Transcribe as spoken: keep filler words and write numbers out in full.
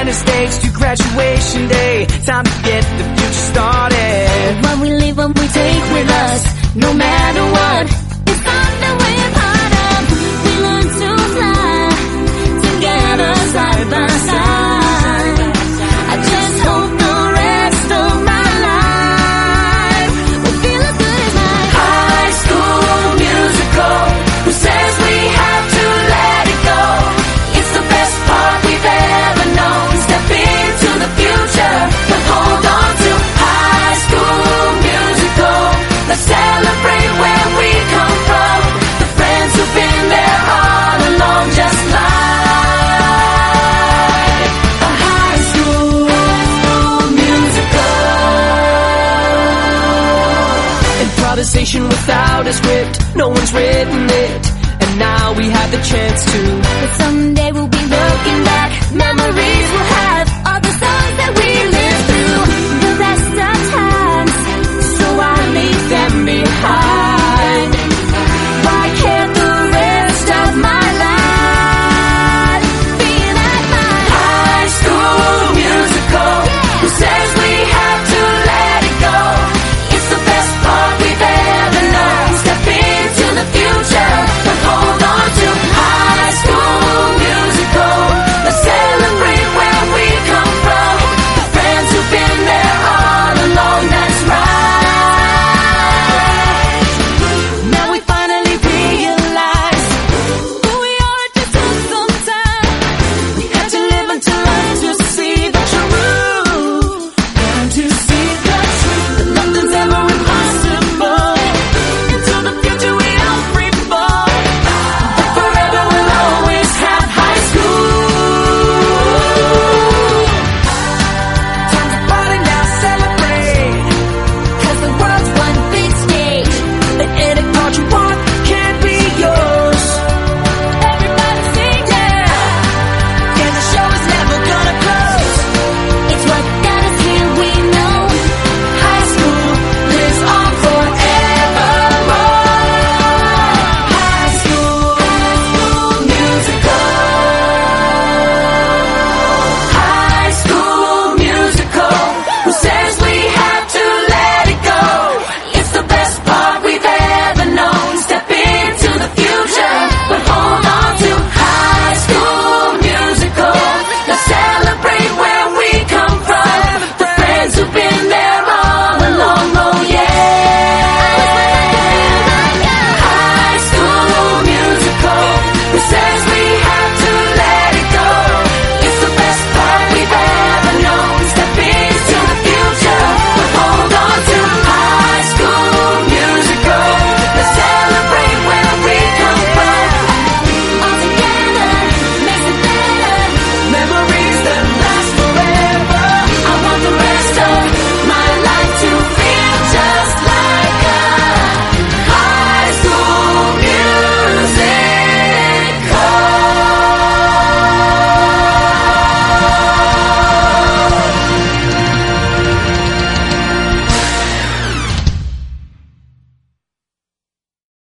center stage to graduation day. Time to get the future started. What we live, what we take with us, no matter what. It's something we're part of. We learn to fly together, side by side. I just hope the rest of my life will feel as good as mine. High School Musical, who says we have to let it go? It's the best part we've ever known. Step into the future, but hold on to High School Musical. Let's celebrate where we come from, the friends who've been there all along, just like a high school musical. Improvisation without a script, no one's written it, and now we have the chance to. But someday